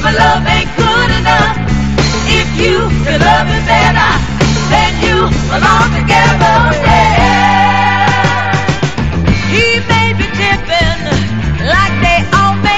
my love ain't good enough. If you can love me better, then you belong to